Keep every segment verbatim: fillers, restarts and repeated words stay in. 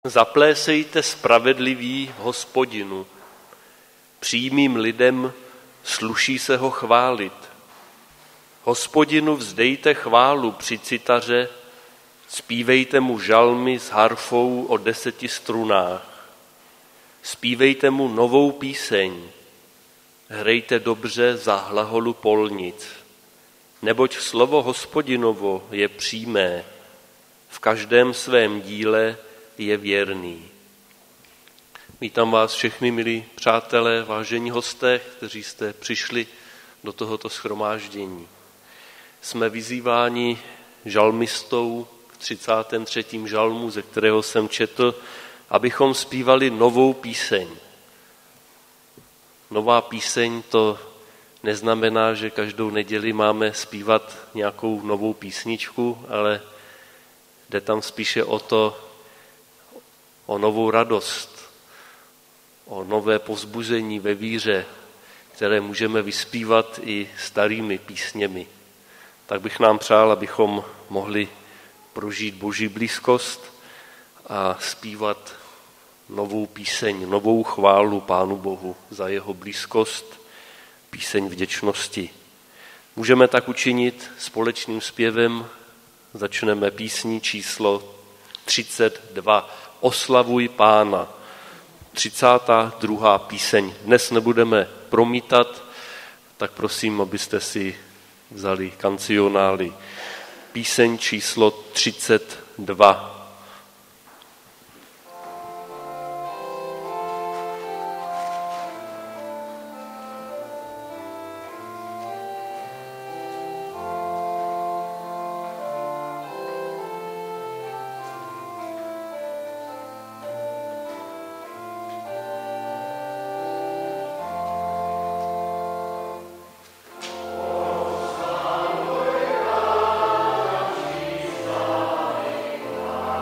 Zaplésejte spravedliví v Hospodinu. Přímým lidem sluší se ho chválit. Hospodinu vzdejte chválu při citaře, zpívejte mu žalmy s harfou o deseti strunách. Zpívejte mu novou píseň, hrejte dobře za hlaholu polnic, neboť slovo Hospodinovo je přímé, v každém svém díle je věrný. Vítám vás všechny, milí přátelé, vážení hosté, kteří jste přišli do tohoto shromáždění. Jsme vyzýváni žalmistou k třicátém třetím žalmu, ze kterého jsem četl, abychom zpívali novou píseň. Nová píseň to neznamená, že každou neděli máme zpívat nějakou novou písničku, ale jde tam spíše o to, o novou radost, o nové povzbuzení ve víře, které můžeme vyspívat i starými písněmi. Tak bych nám přál, abychom mohli prožít Boží blízkost a zpívat novou píseň, novou chválu Pánu Bohu za jeho blízkost, píseň vděčnosti. Můžeme tak učinit společným zpěvem. Začneme písní číslo třicet dva. Oslavuj Pána. třicátá druhá píseň. Dnes nebudeme promítat, tak prosím, abyste si vzali kancionály. Píseň číslo třicet dva. Amen.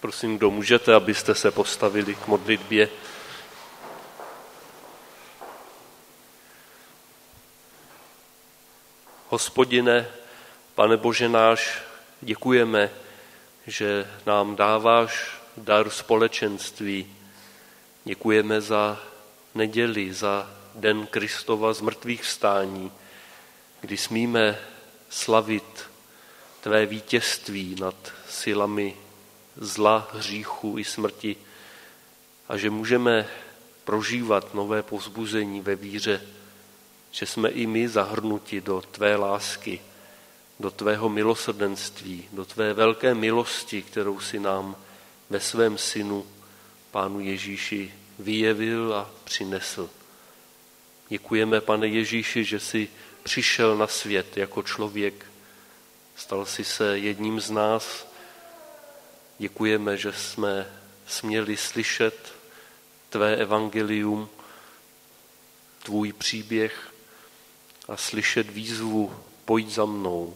Prosím, kdo můžete, abyste se postavili k modlitbě. Hospodine, Pane Bože náš, děkujeme, že nám dáváš dar společenství. Děkujeme za neděli, za den Kristova zmrtvých vstání, kdy smíme slavit tvé vítězství nad silami zla, hříchu i smrti a že můžeme prožívat nové povzbuzení ve víře, že jsme i my zahrnuti do tvé lásky, do tvého milosrdenství, do tvé velké milosti, kterou si nám ve svém synu, Pánu Ježíši, vyjevil a přinesl. Děkujeme, Pane Ježíši, že jsi přišel na svět jako člověk, stal jsi se jedním z nás. Děkujeme, že jsme směli slyšet tvé evangelium, tvůj příběh a slyšet výzvu pojď za mnou.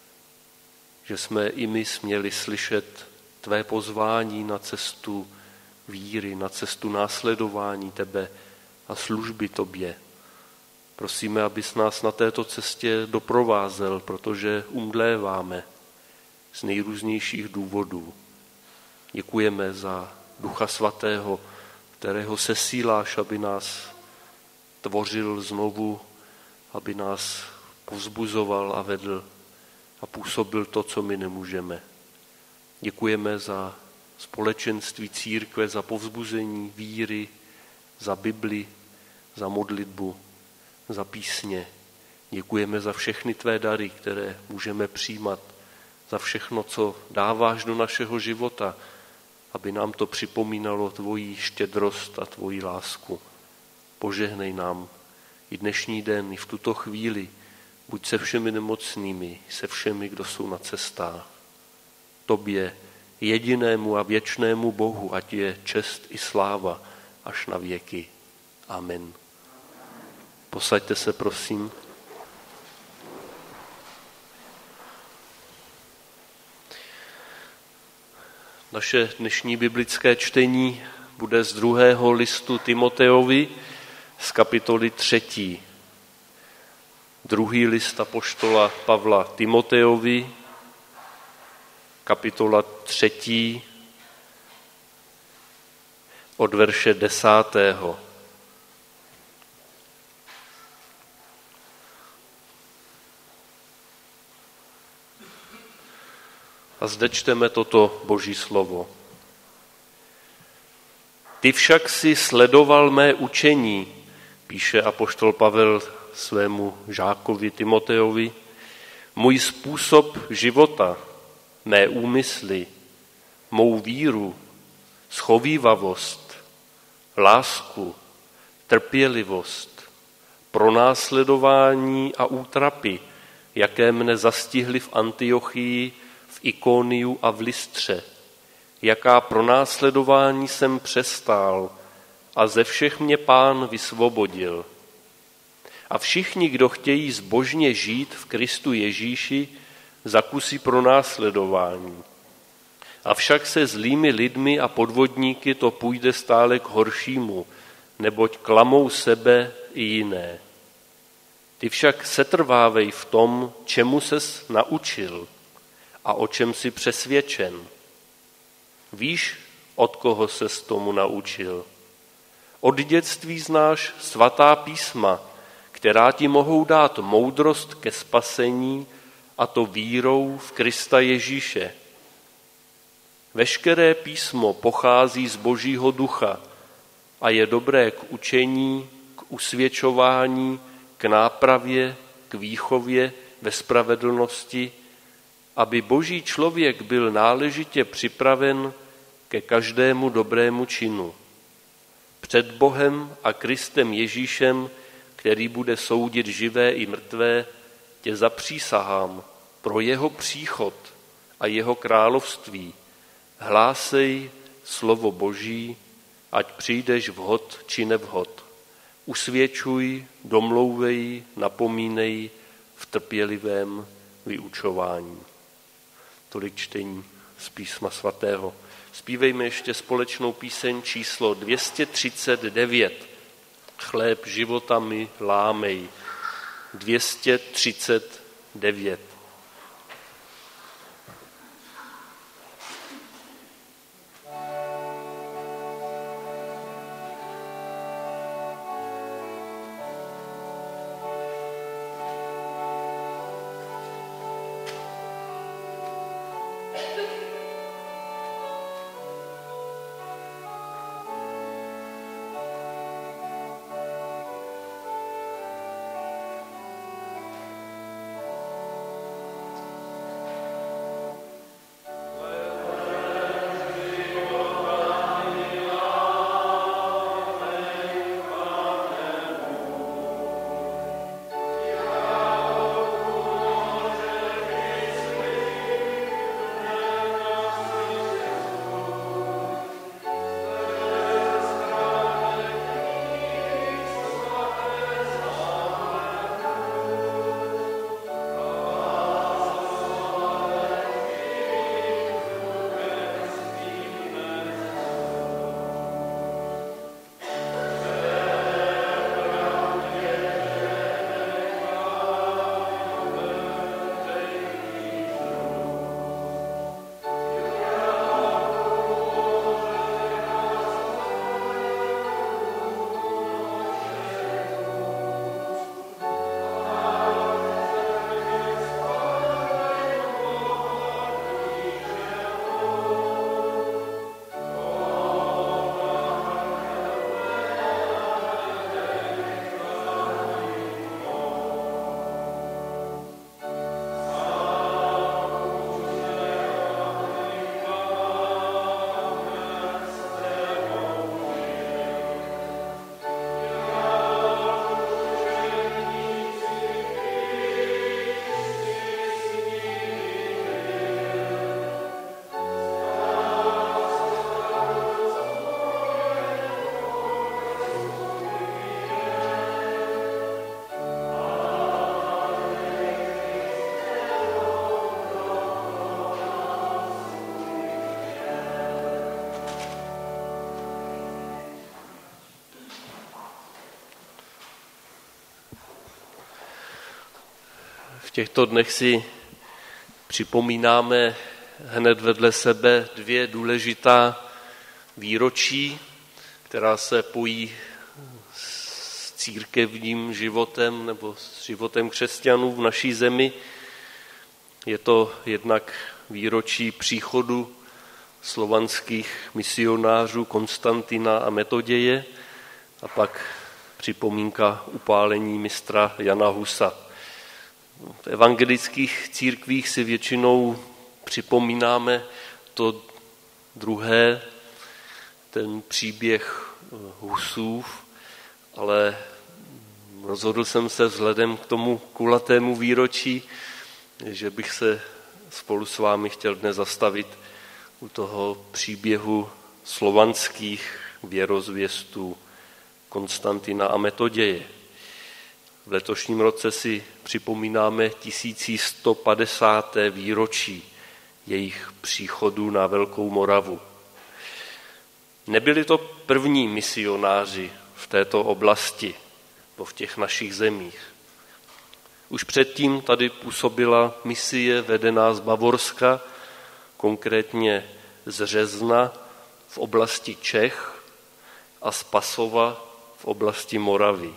Že jsme i my směli slyšet tvé pozvání na cestu víry, na cestu následování tebe a služby tobě. Prosíme, abys nás na této cestě doprovázel, protože umdléváme z nejrůznějších důvodů. Děkujeme za Ducha Svatého, kterého sesíláš, aby nás tvořil znovu, aby nás povzbuzoval a vedl a působil to, co my nemůžeme. Děkujeme za společenství církve, za povzbuzení víry, za Bibli, za modlitbu, za písně. Děkujeme za všechny tvé dary, které můžeme přijímat, za všechno, co dáváš do našeho života, aby nám to připomínalo tvoji štědrost a tvoji lásku. Požehnej nám i dnešní den, i v tuto chvíli, buď se všemi nemocnými, se všemi, kdo jsou na cestách. Tobě, jedinému a věčnému Bohu, ať je čest i sláva až na věky. Amen. Posaďte se, prosím. Naše dnešní biblické čtení bude z druhého listu Timoteovi z kapitoly třetí. Druhý list apoštola Pavla Timoteovi, kapitola třetí, od verše desátého. A zde čteme toto Boží slovo. Ty však si sledoval mé učení, píše apoštol Pavel svému žákovi Timoteovi, můj způsob života, mé úmysly, mou víru, schovívavost, lásku, trpělivost, pronásledování a útrapy, jaké mne zastihly v Antiochii, v Ikoniu a v Lystře, jaká pronásledování jsem přestál a ze všech mě Pán vysvobodil. A všichni, kdo chtějí zbožně žít v Kristu Ježíši, zakusí pronásledování. Avšak se zlými lidmi a podvodníky to půjde stále k horšímu, neboť klamou sebe i jiné. Ty však setrvávej v tom, čemu ses naučil a o čem jsi přesvědčen. Víš, od koho ses tomu naučil. Od dětství znáš svatá písma, která ti mohou dát moudrost ke spasení, a to vírou v Krista Ježíše. Veškeré písmo pochází z Božího ducha a je dobré k učení, k usvědčování, k nápravě, k výchově ve spravedlnosti, aby Boží člověk byl náležitě připraven ke každému dobrému činu. Před Bohem a Kristem Ježíšem, který bude soudit živé i mrtvé, tě zapřísahám pro jeho příchod a jeho království. Hlásej slovo Boží, ať přijdeš vhod či nevhod. Usvědčuj, domlouvej, napomínej v trpělivém vyučování. Tolik čtení z písma svatého. Zpívejme ještě společnou píseň číslo dvě stě třicet devět. Chléb života mi lámej. dvě stě třicet devět. V těchto dnech si připomínáme hned vedle sebe dvě důležitá výročí, která se pojí s církevním životem nebo s životem křesťanů v naší zemi. Je to jednak výročí příchodu slovanských misionářů Konstantina a Metoděje a pak připomínka upálení mistra Jana Husa. V evangelických církvích si většinou připomínáme to druhé, ten příběh Husův, ale rozhodl jsem se vzhledem k tomu kulatému výročí, že bych se spolu s vámi chtěl dnes zastavit u toho příběhu slovanských věrozvěstů Konstantina a Metoděje. V letošním roce si připomínáme tisíc sto padesáté výročí jejich příchodu na Velkou Moravu. Nebyli to první misionáři v této oblasti, nebo v těch našich zemích. Už předtím tady působila misie vedená z Bavorska, konkrétně z Řezna v oblasti Čech a z Pasova v oblasti Moravy.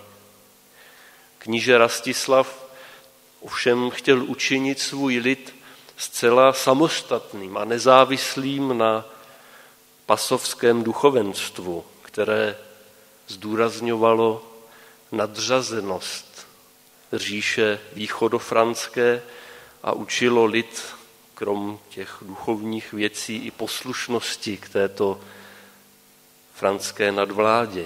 Kníže Rastislav ovšem chtěl učinit svůj lid zcela samostatným a nezávislým na pasovském duchovenstvu, které zdůrazňovalo nadřazenost říše východofranské a učilo lid, krom těch duchovních věcí, i poslušnosti k této franské nadvládě.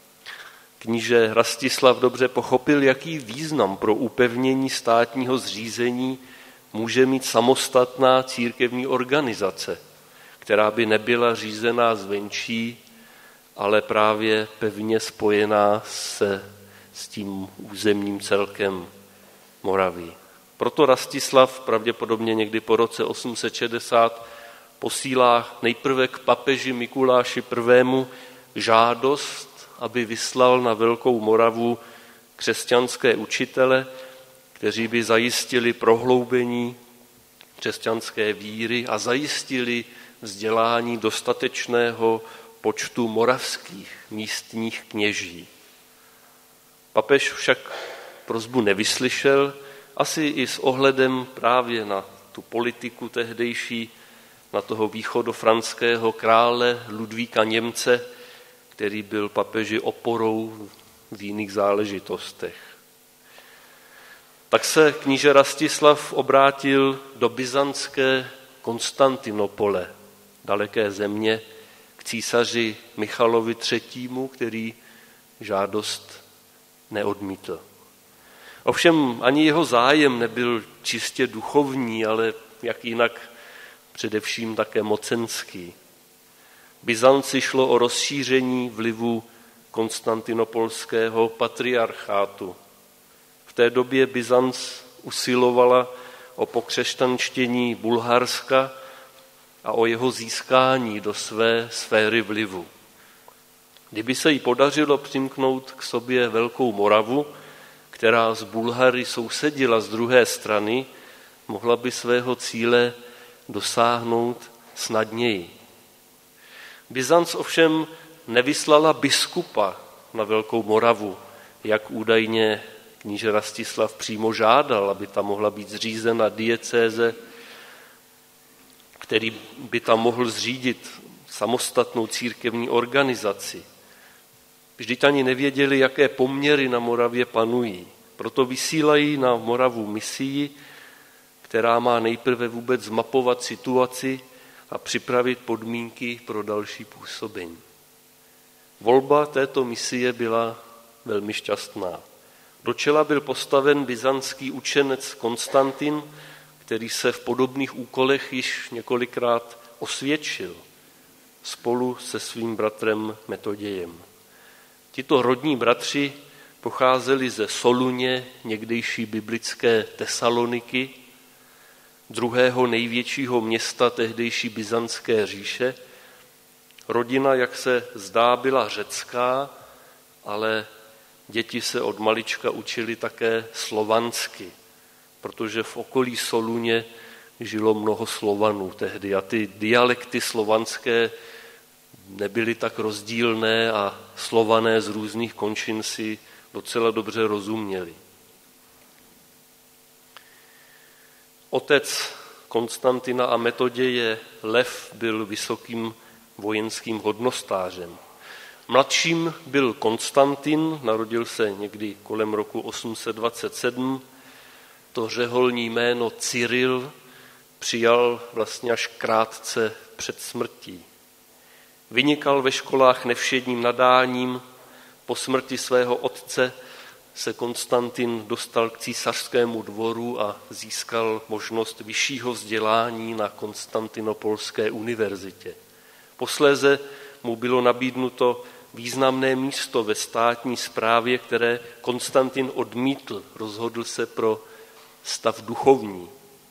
Kníže Rastislav dobře pochopil, jaký význam pro upevnění státního zřízení může mít samostatná církevní organizace, která by nebyla řízená zvenčí, ale právě pevně spojená se s tím územním celkem Moravy. Proto Rastislav pravděpodobně někdy po roce osm set šedesát posílá nejprve k papeži Mikuláši prvnímu žádost, aby vyslal na Velkou Moravu křesťanské učitele, kteří by zajistili prohloubení křesťanské víry a zajistili vzdělání dostatečného počtu moravských místních kněží. Papež však prosbu nevyslyšel, asi i s ohledem právě na tu politiku tehdejší, na toho východofranského krále Ludvíka Němce, který byl papeži oporou v jiných záležitostech. Tak se kníže Rastislav obrátil do byzantské Konstantinopole, daleké země, k císaři Michalovi třetímu, který žádost neodmítl. Ovšem ani jeho zájem nebyl čistě duchovní, ale jak jinak především také mocenský. Byzanci šlo o rozšíření vlivu konstantinopolského patriarchátu. V té době Byzanc usilovala o pokřesťanštění Bulharska a o jeho získání do své sféry vlivu. Kdyby se jí podařilo přimknout k sobě Velkou Moravu, která z Bulhary sousedila z druhé strany, mohla by svého cíle dosáhnout snadněji. Byzanc ovšem nevyslala biskupa na Velkou Moravu, jak údajně kníže Rastislav přímo žádal, aby tam mohla být zřízena diecéze, který by tam mohl zřídit samostatnou církevní organizaci. Vždyť ani nevěděli, jaké poměry na Moravě panují. Proto vysílají na Moravu misii, která má nejprve vůbec zmapovat situaci a připravit podmínky pro další působení. Volba této misie byla velmi šťastná. Do čela byl postaven byzantský učenec Konstantin, který se v podobných úkolech již několikrát osvědčil spolu se svým bratrem Metodějem. Tito rodní bratři pocházeli ze Soluně, někdejší biblické Tesaloniky, druhého největšího města tehdejší byzantské říše. Rodina, jak se zdá, byla řecká, ale děti se od malička učili také slovansky, protože v okolí Soluně žilo mnoho Slovanů tehdy a ty dialekty slovanské nebyly tak rozdílné a Slované z různých končin si docela dobře rozuměli. Otec Konstantina a Metoděje Lev byl vysokým vojenským hodnostářem. Mladším byl Konstantin, narodil se někdy kolem roku osm set dvacet sedm, to řeholní jméno Cyril přijal vlastně až krátce před smrtí. Vynikal ve školách nevšedním nadáním, po smrti svého otce se Konstantin dostal k císařskému dvoru a získal možnost vyššího vzdělání na Konstantinopolské univerzitě. Posléze mu bylo nabídnuto významné místo ve státní správě, které Konstantin odmítl, rozhodl se pro stav duchovní.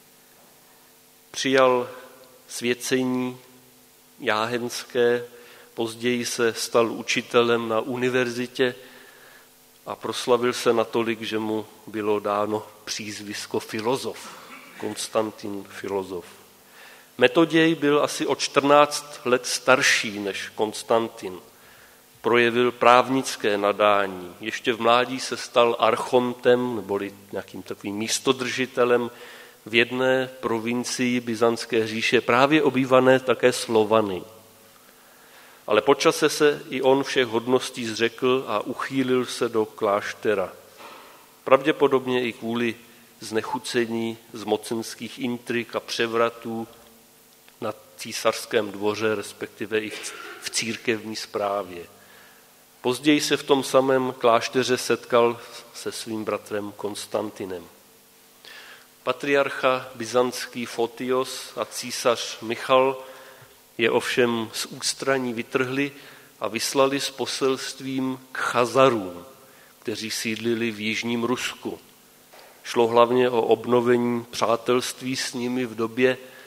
Přijal svěcení jáhenské, později se stal učitelem na univerzitě a proslavil se natolik, že mu bylo dáno přízvisko filozof, Konstantin filozof. Metoděj byl asi o čtrnáct let starší než Konstantin. Projevil právnické nadání. Ještě v mládí se stal archontem, neboli nějakým takovým místodržitelem v jedné provincii byzantské říše, právě obývané také Slovany. Ale po čase se i on všech hodností zřekl a uchýlil se do kláštera. Pravděpodobně i kvůli znechucení z mocenských intrik a převratů na císařském dvoře, respektive i v církevní správě. Později se v tom samém klášteře setkal se svým bratrem Konstantinem. Patriarcha byzantský Fotios a císař Michal je ovšem z ústraní vytrhli a vyslali s poselstvím k Chazarům, kteří sídlili v jižním Rusku. Šlo hlavně o obnovení přátelství s nimi v době,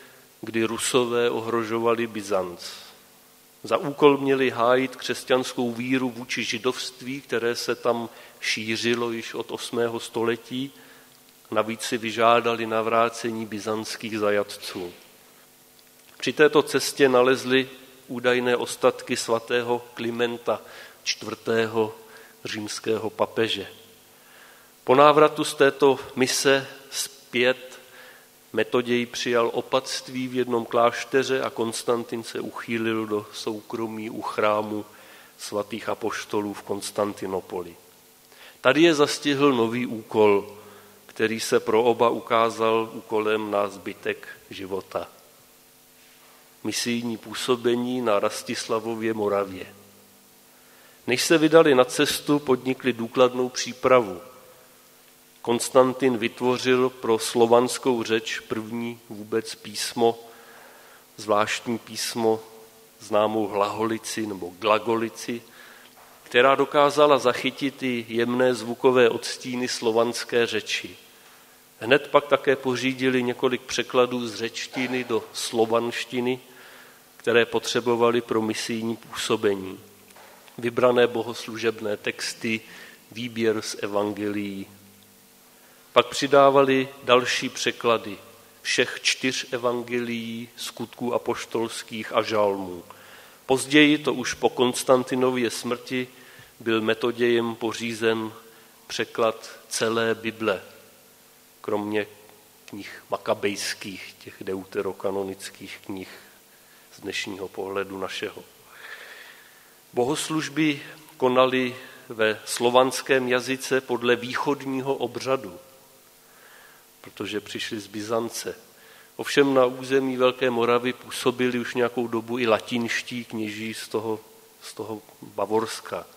kdy Rusové ohrožovali Byzanc. Za úkol měli hájit křesťanskou víru vůči židovství, které se tam šířilo již od osmého století. Navíc si vyžádali navrácení byzantských zajatců. Při této cestě nalezli údajné ostatky svatého Klimenta, čtvrtého římského papeže. Po návratu z této mise zpět Metoděj přijal opatství v jednom klášteře a Konstantin se uchýlil do soukromí u chrámu svatých apoštolů v Konstantinopoli. Tady je zastihl nový úkol, který se pro oba ukázal úkolem na zbytek života. Misijní působení na Rastislavově Moravě. Než se vydali na cestu, podnikli důkladnou přípravu. Konstantin vytvořil pro slovanskou řeč první vůbec písmo, zvláštní písmo, známou hlagolici nebo glagolici, která dokázala zachytit i jemné zvukové odstíny slovanské řeči. Hned pak také pořídili několik překladů z řečtiny do slovanštiny, které potřebovali pro misijní působení. Vybrané bohoslužebné texty, výběr z evangelií. Pak přidávali další překlady všech čtyř evangelií, skutků apoštolských a žalmů. Později, to už po Konstantinově smrti, byl Metodějem pořízen překlad celé Bible, kromě knih makabejských, těch deuterokanonických knih z dnešního pohledu našeho. Bohoslužby konali ve slovanském jazyce podle východního obřadu, protože přišli z Byzance. Ovšem na území Velké Moravy působili už nějakou dobu i latinští kněží z toho, z toho Bavorska.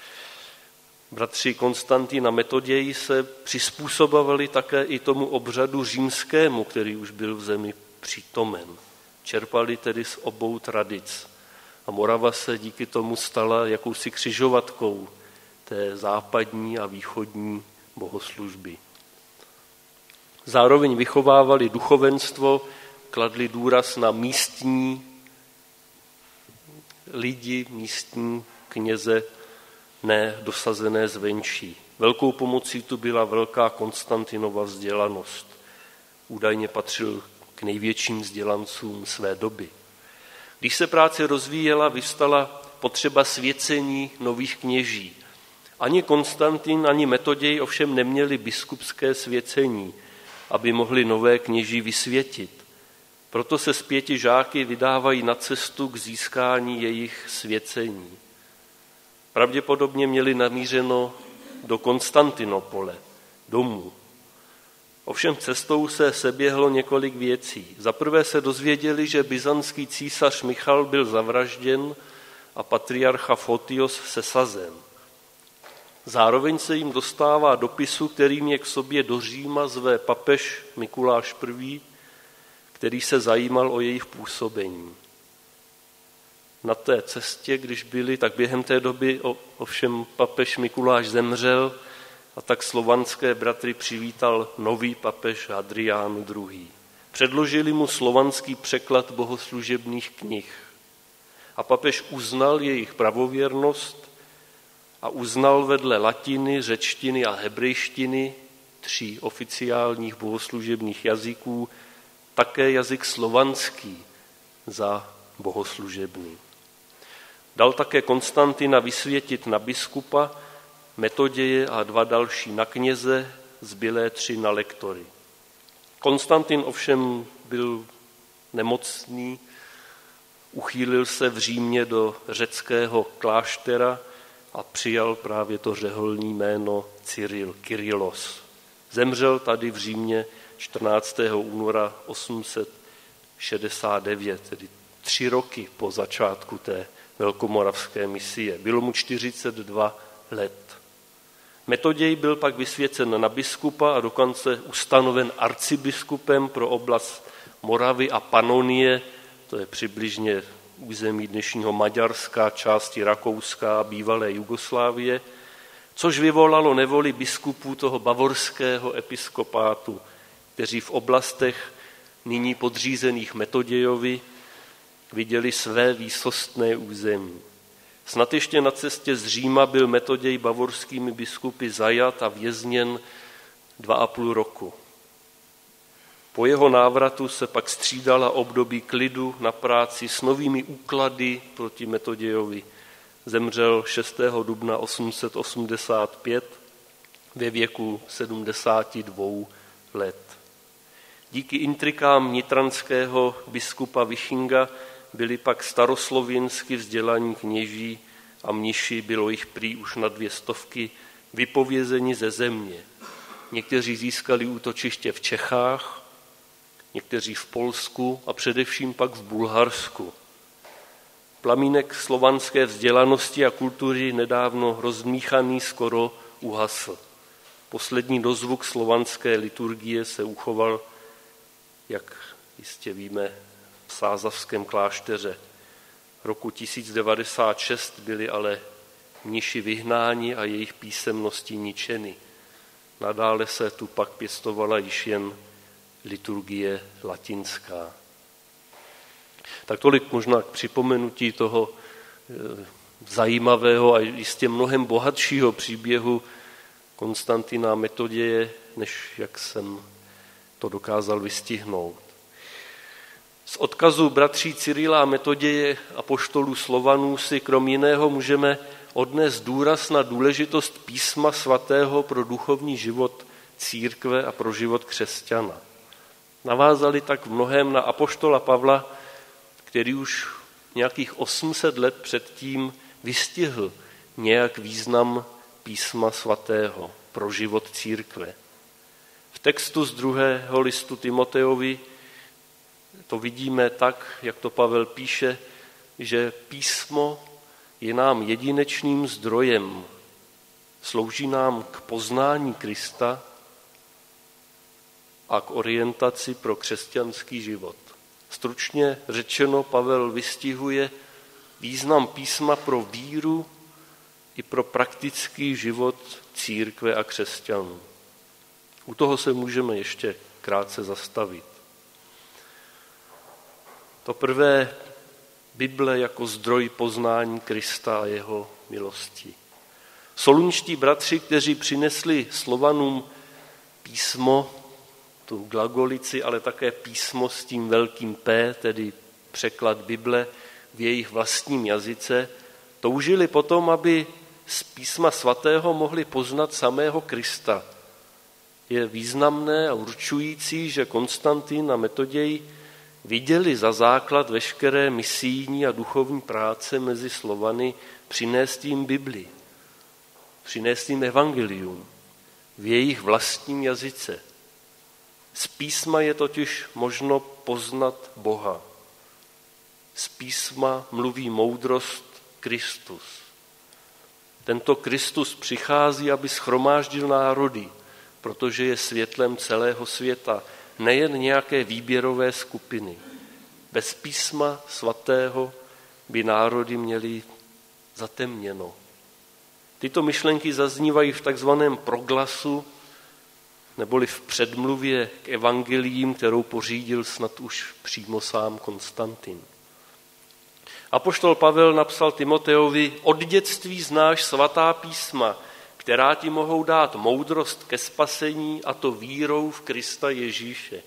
Bratři Konstantin a Metoděj se přizpůsobovali také i tomu obřadu římskému, který už byl v zemi přítomen. Čerpali tedy z obou tradic. A Morava se díky tomu stala jakousi křižovatkou té západní a východní bohoslužby. Zároveň vychovávali duchovenstvo, kladli důraz na místní lidi, místní kněze, ne dosazené zvenčí. Velkou pomocí tu byla velká Konstantinova vzdělanost. Údajně patřil k největším vzdělancům své doby. Když se práce rozvíjela, vyvstala potřeba svěcení nových kněží. Ani Konstantin, ani Metoděj ovšem neměli biskupské svěcení, aby mohli nové kněží vysvětit. Proto se s pěti žáky vydávají na cestu k získání jejich svěcení. Pravděpodobně měli namířeno do Konstantinopole, domů. Ovšem cestou se seběhlo několik věcí. Za prvé se dozvěděli, že byzantský císař Michal byl zavražděn a patriarcha Fotios sesazen. Zároveň se jim dostává dopisu, kterým je k sobě do Říma zve papež Mikuláš první., který se zajímal o jejich působení. Na té cestě, když byli, tak během té doby ovšem papež Mikuláš zemřel a tak slovanské bratry přivítal nový papež Hadrián druhý. Předložili mu slovanský překlad bohoslužebných knih a papež uznal jejich pravověrnost a uznal vedle latiny, řečtiny a hebrejštiny, tří oficiálních bohoslužebných jazyků, také jazyk slovanský za bohoslužebný. Dal také Konstantina vysvětit na biskupa, Metoděje a dva další na kněze, zbylé tři na lektory. Konstantin ovšem byl nemocný, uchýlil se v Římě do řeckého kláštera a přijal právě to řeholní jméno Cyril, Kyrillos. Zemřel tady v Římě čtrnáctého února osm set šedesát devět, tedy tři roky po začátku té velkomoravské misie. Bylo mu čtyřicet dva let. Metoděj byl pak vysvěcen na biskupa a dokonce ustanoven arcibiskupem pro oblast Moravy a Panonie, to je přibližně území dnešního Maďarska, části Rakouska a bývalé Jugoslávie, což vyvolalo nevoli biskupů toho bavorského episkopátu, kteří v oblastech nyní podřízených Metodějovi, viděli své výsostné území. Snad ještě na cestě z Říma byl Metoděj bavorskými biskupy zajat a vězněn dva a půl roku. Po jeho návratu se pak střídala období klidu na práci s novými úklady proti Metodějovi. Zemřel šestého dubna osm set osmdesát pět ve věku sedmdesáti dvou let. Díky intrikám nitranského biskupa Vichinga byli pak staroslověnsky vzdělaní kněží a mniši, bylo jich prý už na dvě stovky, vypovězeni ze země. Někteří získali útočiště v Čechách, někteří v Polsku a především pak v Bulharsku. Plamínek slovanské vzdělanosti a kultury nedávno rozmíchaný skoro uhasl. Poslední dozvuk slovanské liturgie se uchoval, jak jistě víme, v Sázavském klášteře. Roku tisíc devadesát šest byli ale mniši vyhnáni a jejich písemnosti ničeny. Nadále se tu pak pěstovala již jen liturgie latinská. Tak tolik možná k připomenutí toho zajímavého a jistě mnohem bohatšího příběhu Konstantina Metoděje, než jak jsem to dokázal vystihnout. Z odkazu bratří Cyrila a Metoděje, apoštolů Slovanů, si krom jiného můžeme odnést důraz na důležitost písma svatého pro duchovní život církve a pro život křesťana. Navázali tak v mnohém na apoštola Pavla, který už nějakých osm set let předtím vystihl nějak význam písma svatého pro život církve. V textu z druhého listu Timotejovi to vidíme tak, jak to Pavel píše, že písmo je nám jedinečným zdrojem, slouží nám k poznání Krista a k orientaci pro křesťanský život. Stručně řečeno, Pavel vystihuje význam písma pro víru i pro praktický život církve a křesťanů. U toho se můžeme ještě krátce zastavit. To prvé, Bible jako zdroj poznání Krista a jeho milosti. Solunští bratři, kteří přinesli Slovanům písmo, tu glagolici, ale také písmo s tím velkým P, tedy překlad Bible v jejich vlastním jazyce, toužili potom, aby z písma svatého mohli poznat samého Krista. Je významné a určující, že Konstantin a Metoděj viděli za základ veškeré misijní a duchovní práce mezi Slovany přinést jim Bibli, přinést jim evangelium v jejich vlastním jazyce. Z písma je totiž možno poznat Boha. Z písma mluví moudrost Kristus. Tento Kristus přichází, aby shromáždil národy, protože je světlem celého světa, nejen nějaké výběrové skupiny. Bez písma svatého by národy měly zatemněno. Tyto myšlenky zaznívají v takzvaném proglasu, neboli v předmluvě k evangeliím, kterou pořídil snad už přímo sám Konstantin. Apoštol Pavel napsal Timotejovi: od dětství znáš svatá písma, která ti mohou dát moudrost ke spasení, a to vírou v Krista Ježíše.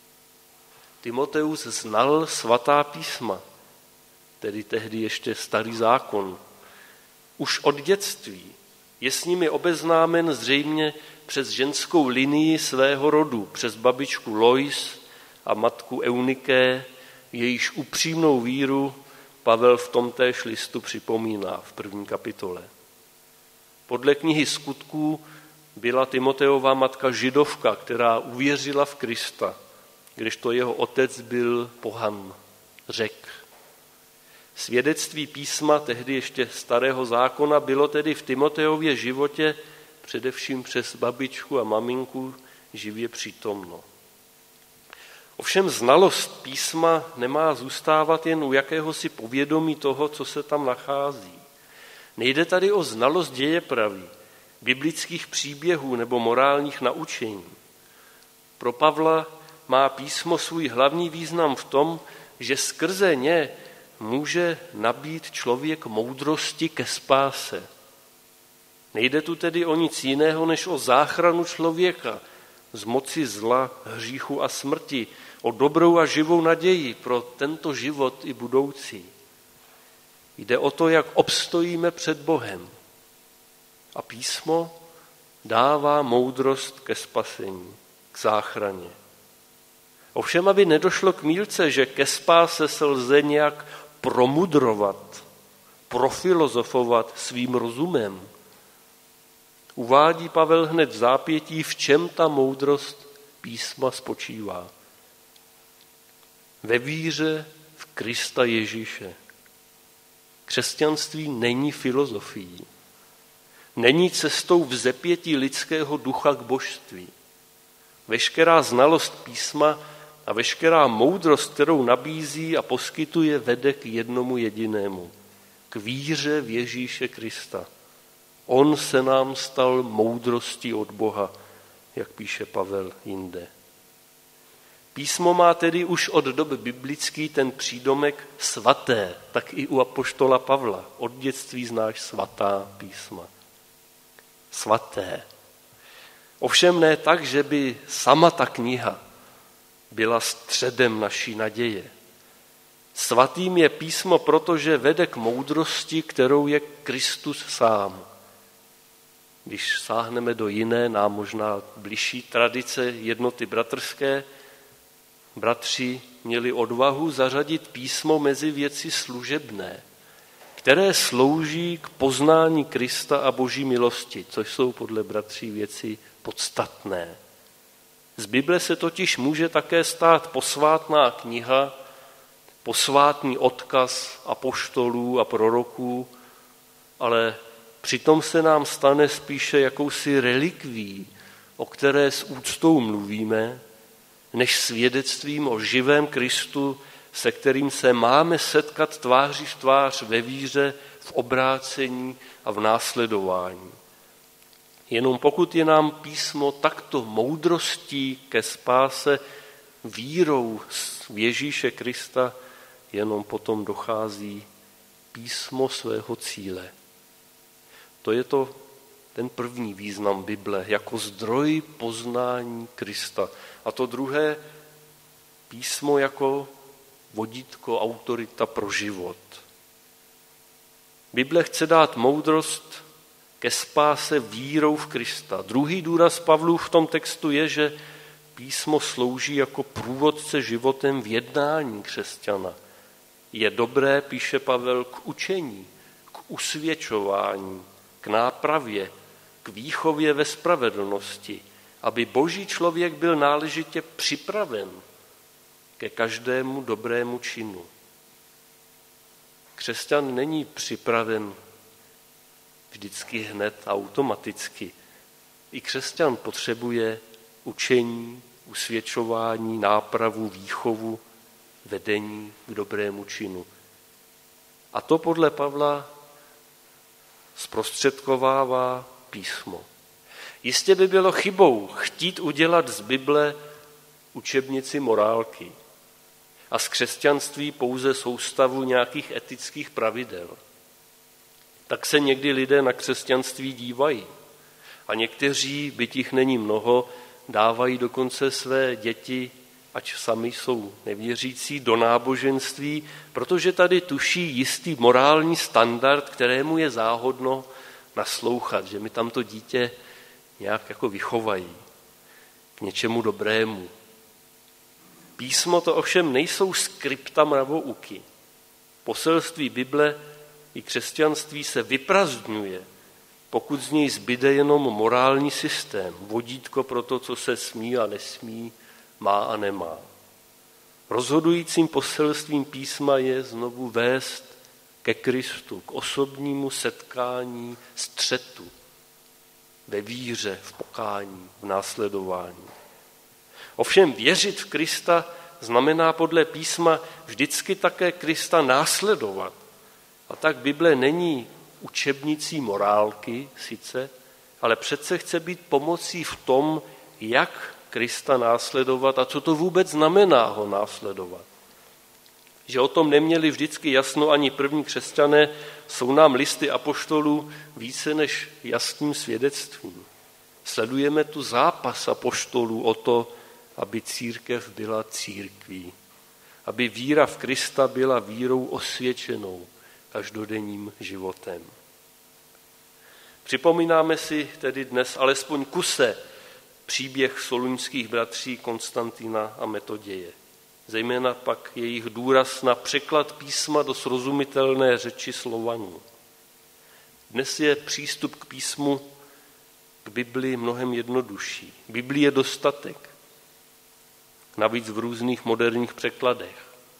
Timoteus znal svatá písma, tedy tehdy ještě starý zákon. Už od dětství je s nimi obeznámen zřejmě přes ženskou linii svého rodu, přes babičku Lois a matku Euniké, jejíž upřímnou víru Pavel v tomtéž listu připomíná v první kapitole. Podle knihy Skutků byla Timoteova matka Židovka, která uvěřila v Krista, kdežto jeho otec byl pohan, Řek. Svědectví písma, tehdy ještě starého zákona, bylo tedy v Timoteově životě především přes babičku a maminku živě přítomno. Ovšem znalost písma nemá zůstávat jen u jakéhosi povědomí toho, co se tam nachází. Nejde tady o znalost dějepraví, biblických příběhů nebo morálních naučení. Pro Pavla má písmo svůj hlavní význam v tom, že skrze ně může nabít člověk moudrosti ke spáse. Nejde tu tedy o nic jiného, než o záchranu člověka z moci zla, hříchu a smrti, o dobrou a živou naději pro tento život i budoucí. Jde o to, jak obstojíme před Bohem. A písmo dává moudrost ke spasení, k záchraně. Ovšem, aby nedošlo k mýlce, že ke spáse se lze nějak promudrovat, profilozofovat svým rozumem, uvádí Pavel hned v zápětí, v čem ta moudrost písma spočívá. Ve víře v Krista Ježíše. Křesťanství není filozofií. Není cestou vzepětí lidského ducha k božství. Veškerá znalost písma a veškerá moudrost, kterou nabízí a poskytuje, vede k jednomu jedinému. K víře v Ježíše Krista. On se nám stal moudrostí od Boha, jak píše Pavel jinde. Písmo má tedy už od doby biblický ten přídomek svaté, tak i u apoštola Pavla. Od dětství znáš svatá písma. Svaté. Ovšem ne tak, že by sama ta kniha byla středem naší naděje. Svatým je písmo, protože vede k moudrosti, kterou je Kristus sám. Když sáhneme do jiné, nám možná bližší tradice jednoty bratrské, bratři měli odvahu zařadit písmo mezi věci služebné, které slouží k poznání Krista a Boží milosti, což jsou podle bratří věci podstatné. Z Bible se totiž může také stát posvátná kniha, posvátný odkaz apoštolů a proroků, ale přitom se nám stane spíše jakousi relikví, o které s úctou mluvíme, než svědectvím o živém Kristu, se kterým se máme setkat tváří v tvář ve víře, v obrácení a v následování. Jenom pokud je nám písmo takto moudrostí ke spáse, vírou v Ježíše Krista, jenom potom dochází písmo svého cíle. To je to ten první význam Bible, jako zdroj poznání Krista. A to druhé, písmo jako vodítko, autorita pro život. Bible chce dát moudrost ke spáse vírou v Krista. Druhý důraz Pavlův v tom textu je, že písmo slouží jako průvodce životem v jednání křesťana. Je dobré, píše Pavel, k učení, k usvědčování, k nápravě, k výchově ve spravedlnosti, aby boží člověk byl náležitě připraven ke každému dobrému činu. Křesťan není připraven vždycky hned automaticky. I křesťan potřebuje učení, usvědčování, nápravu, výchovu, vedení k dobrému činu. A to podle Pavla zprostředkovává písmo. Jistě by bylo chybou chtít udělat z Bible učebnici morálky a z křesťanství pouze soustavu nějakých etických pravidel. Tak se někdy lidé na křesťanství dívají. A někteří, byť jich není mnoho, dávají dokonce své děti, ať sami jsou nevěřící, do náboženství, protože tady tuší jistý morální standard, kterému je záhodno naslouchat, že mi tam to dítě nějak jako vychovají k něčemu dobrému. Písmo to ovšem nejsou skripta mravouky. Poselství Bible i křesťanství se vyprazdňuje, pokud z něj zbyde jenom morální systém, vodítko pro to, co se smí a nesmí, má a nemá. Rozhodujícím poselstvím písma je znovu vést ke Kristu, k osobnímu setkání, střetu, ve víře, v pokání, v následování. Ovšem věřit v Krista znamená podle písma vždycky také Krista následovat. A tak Bible není učebnicí morálky sice, ale přece chce být pomocí v tom, jak Krista následovat a co to vůbec znamená ho následovat. Že o tom neměli vždycky jasno ani první křesťané, jsou nám listy apoštolů více než jasným svědectvím. Sledujeme tu zápas apoštolů o to, aby církev byla církví, aby víra v Krista byla vírou osvědčenou každodenním životem. Připomínáme si tedy dnes alespoň kuse příběh soluňských bratří Konstantina a Metoděje. Zejména pak jejich důraz na překlad písma do srozumitelné řeči Slovanů. Dnes je přístup k písmu, k Biblii mnohem jednodušší. Biblie je dostatek, navíc v různých moderních překladech.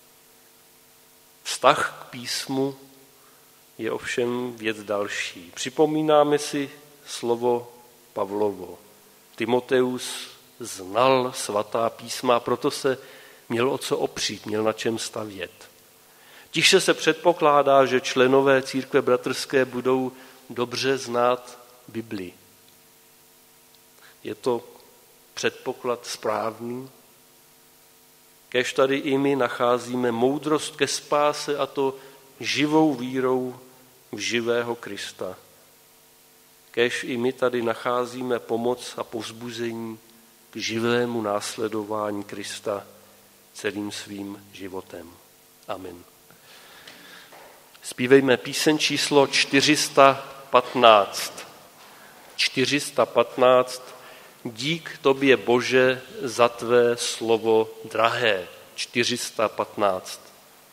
Vztah k písmu je ovšem věc další. Připomínáme si slovo Pavlovo. Timoteus znal svatá písma, proto se měl o co opřít, měl na čem stavět. Tiše se předpokládá, že členové církve bratrské budou dobře znát Biblii. Je to předpoklad správný? Kéž tady i my nacházíme moudrost ke spáse, a to živou vírou v živého Krista. Kéž i my tady nacházíme pomoc a povzbuzení k živému následování Krista celým svým životem. Amen. Zpívejme píseň číslo čtyři sta patnáct. čtyři sta patnáct. Dík tobě, Bože, za tvé slovo drahé. čtyři sta patnáct.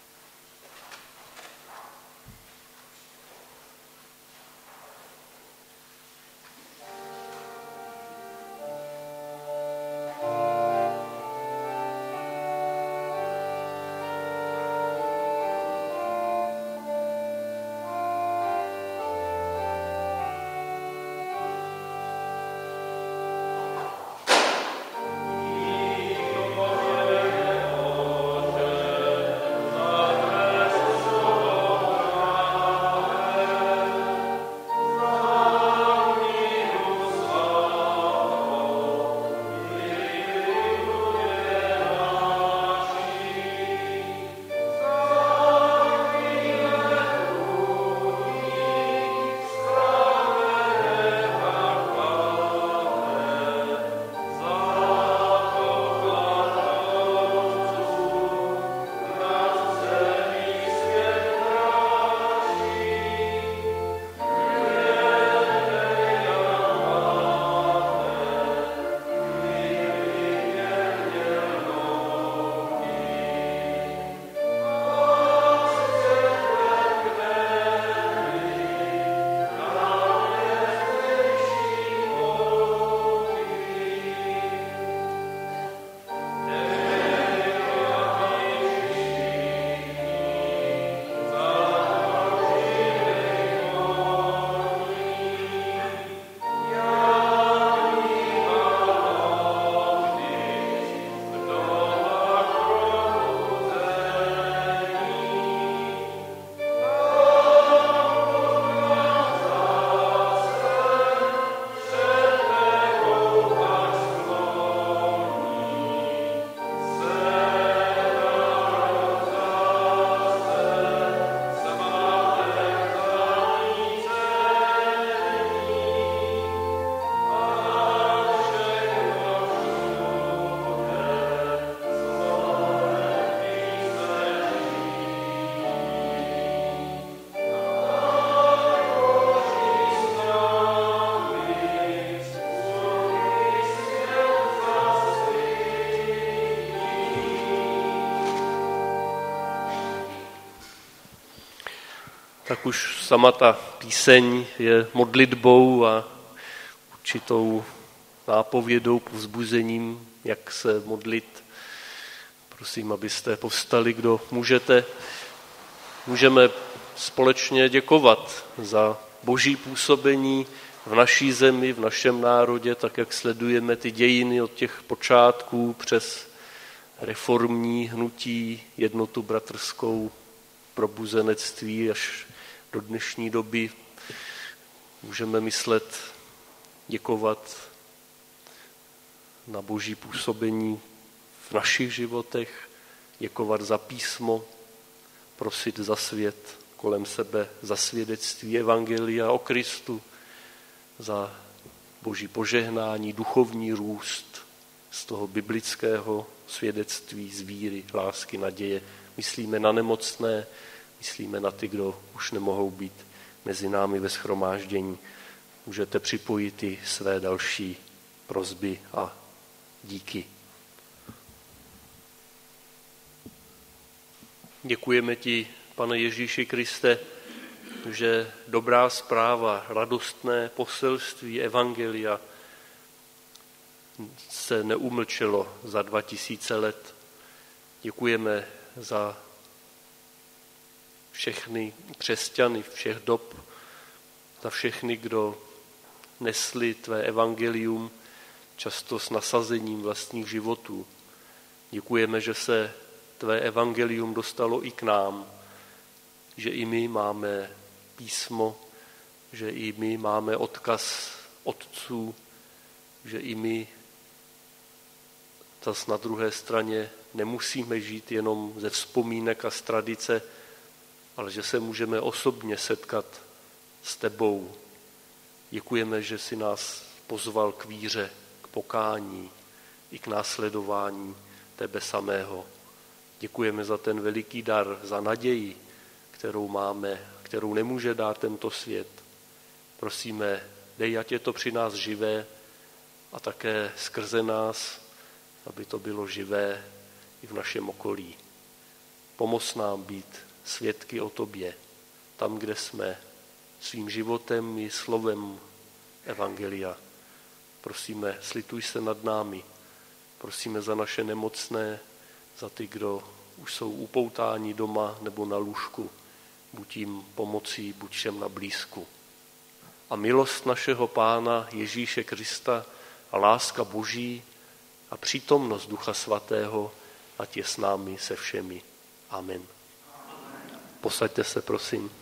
Tak už sama ta píseň je modlitbou a určitou nápovědou, povzbuzením, jak se modlit. Prosím, abyste povstali, kdo můžete. Můžeme společně děkovat za boží působení v naší zemi, v našem národě, tak jak sledujeme ty dějiny od těch počátků přes reformní hnutí, jednotu bratrskou, probuzenectví až do dnešní doby. Můžeme myslet, děkovat na Boží působení v našich životech, děkovat za písmo, prosit za svět kolem sebe, za svědectví evangelia o Kristu, za Boží požehnání, duchovní růst z toho biblického svědectví, z víry, lásky, naděje. Myslíme na nemocné, myslíme na ty, kdo už nemohou být mezi námi ve shromáždění. Můžete připojit i své další prosby a díky. Děkujeme ti, Pane Ježíši Kriste, že dobrá zpráva, radostné poselství evangelia se neumlčelo za dva tisíce let. Děkujeme za všechny křesťany všech dob, za všechny, kdo nesli tvé evangelium, často s nasazením vlastních životů. Děkujeme, že se tvé evangelium dostalo i k nám, že i my máme písmo, že i my máme odkaz otců, že i my zas na druhé straně nemusíme žít jenom ze vzpomínek a z tradice, ale že se můžeme osobně setkat s tebou. Děkujeme, že jsi nás pozval k víře, k pokání i k následování tebe samého. Děkujeme za ten veliký dar, za naději, kterou máme, kterou nemůže dát tento svět. Prosíme, dej, ať je to při nás živé a také skrze nás, aby to bylo živé i v našem okolí. Pomoz nám být svědky o tobě, tam, kde jsme, svým životem i slovem evangelia. Prosíme, slituj se nad námi. Prosíme za naše nemocné, za ty, kdo už jsou upoutáni doma nebo na lůžku. Buď jim pomocí, buď všem na blízku. A milost našeho Pána Ježíše Krista a láska Boží a přítomnost Ducha Svatého, ať je s námi se všemi. Amen. Posaďte se, prosím.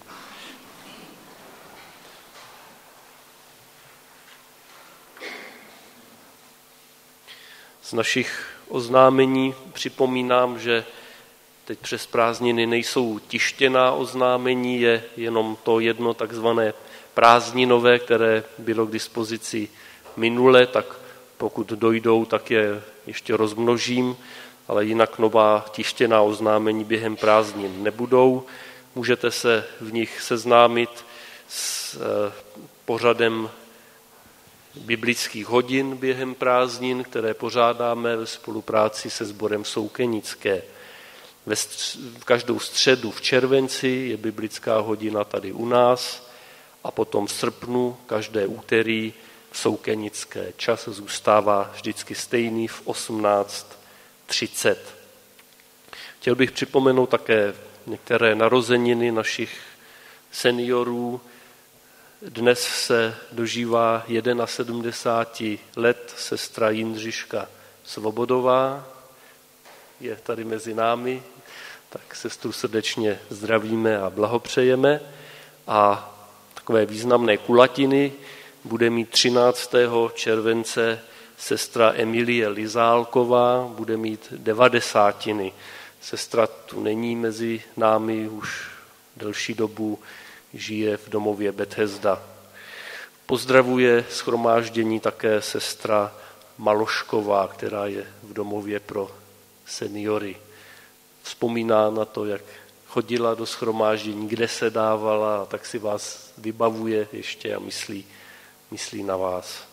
Z našich oznámení připomínám, že teď přes prázdniny nejsou tištěná oznámení, je jenom to jedno takzvané prázdninové, které bylo k dispozici minule, tak pokud dojdou, tak je ještě rozmnožím, ale jinak nová tištěná oznámení během prázdnin nebudou. Můžete se v nich seznámit s pořadem biblických hodin během prázdnin, které pořádáme ve spolupráci se sborem Soukenické. Ve stř- v každou středu v červenci je biblická hodina tady u nás a potom v srpnu každé úterý v Soukenické. Čas zůstává vždycky stejný v osmnáct třicet. Chtěl bych připomenout také některé narozeniny našich seniorů. Dnes se dožívá sedmdesát jedna let sestra Jindřiška Svobodová, je tady mezi námi, tak sestru srdečně zdravíme a blahopřejeme. A takové významné kulatiny bude mít třináctého července sestra Emilie Lizálková, bude mít devadesátiny. Sestra tu není mezi námi už delší dobu, žije v domově Bethesda. Pozdravuje shromáždění také sestra Malošková, která je v domově pro seniory. Vzpomíná na to, jak chodila do shromáždění, kde se dávala, a tak si vás vybavuje ještě a myslí, myslí na vás.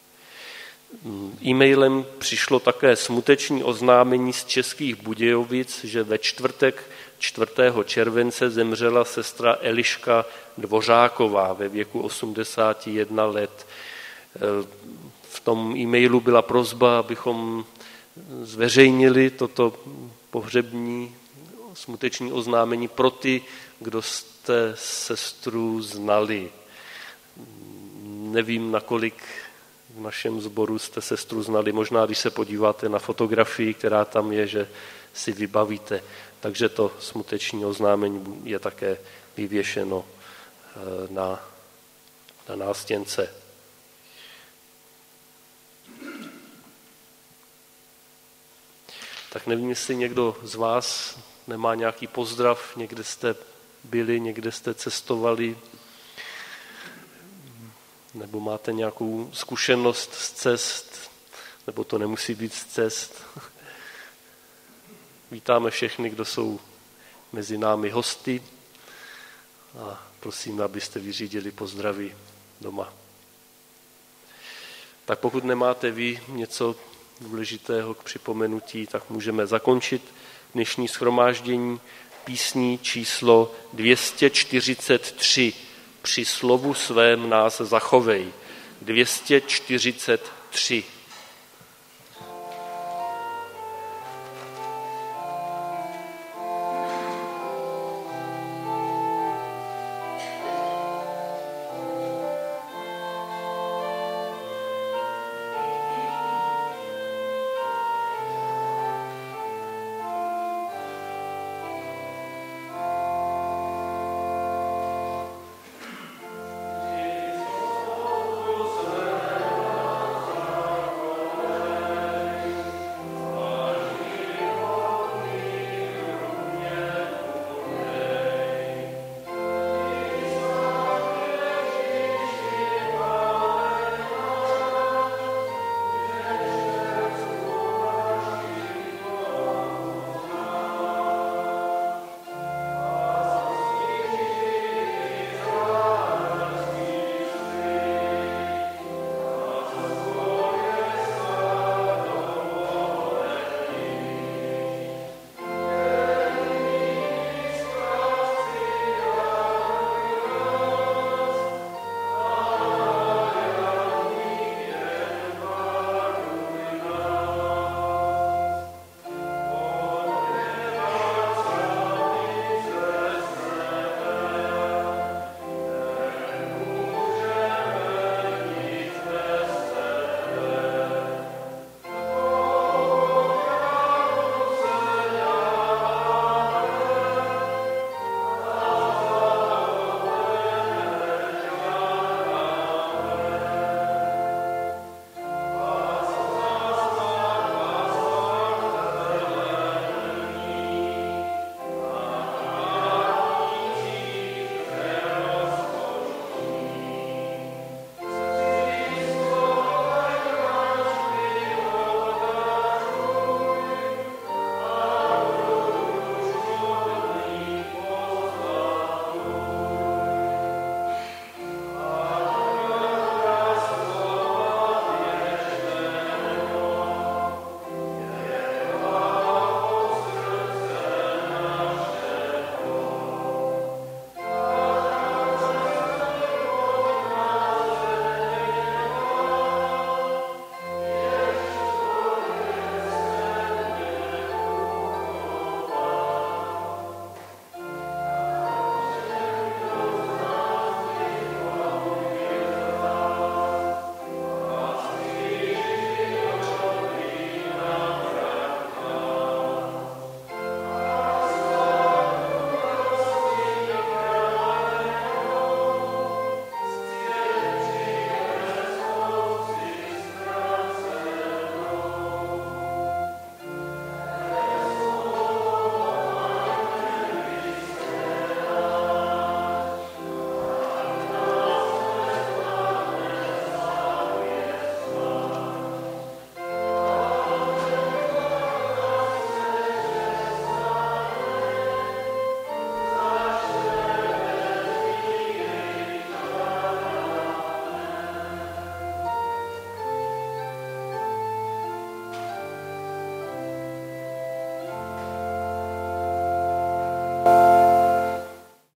E-mailem přišlo také smuteční oznámení z Českých Budějovic, že ve čtvrtek čtvrtého července zemřela sestra Eliška Dvořáková ve věku osmdesát jedna let. V tom e-mailu byla prosba, abychom zveřejnili toto pohřební smuteční oznámení pro ty, kdo jste sestru znali. Nevím, nakolik v našem sboru jste sestru znali. Možná, když se podíváte na fotografii, která tam je, že si vybavíte. Takže to smuteční oznámení je také vyvěšeno na, na nástěnce. Tak nevím, jestli někdo z vás nemá nějaký pozdrav, někde jste byli, někde jste cestovali, nebo máte nějakou zkušenost z cest, nebo to nemusí být z cest. Vítáme všechny, kdo jsou mezi námi hosty a prosím, abyste vyřídili pozdravy doma. Tak pokud nemáte vy něco důležitého k připomenutí, tak můžeme zakončit dnešní shromáždění písní číslo dvě stě čtyřicet tři. Při slovu svém nás zachovej. dvě stě čtyřicet tři.